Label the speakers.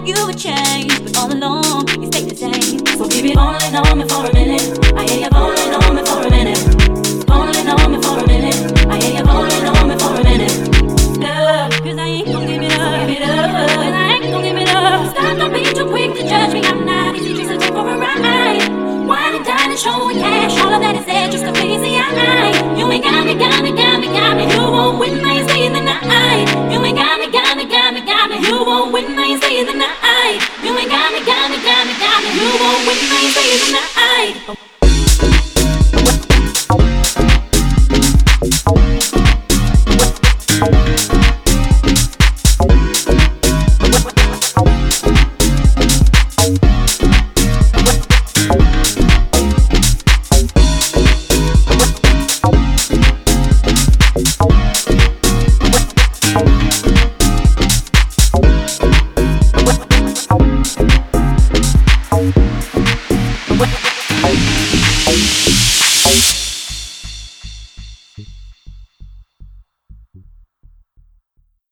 Speaker 1: you would change, but all along you stay the same. So baby, falling on me for a minute. I hear you falling on me for a minute. Falling on me for a minute. I hear you falling on me for a minute. Love, 'cause I ain't gon' give it up. Give it up, 'cause I ain't gon' give it up. Stop, don't be too quick to judge me. I'm not easy, just a take for a ride. Wine and dine and showing cash, all of that is there.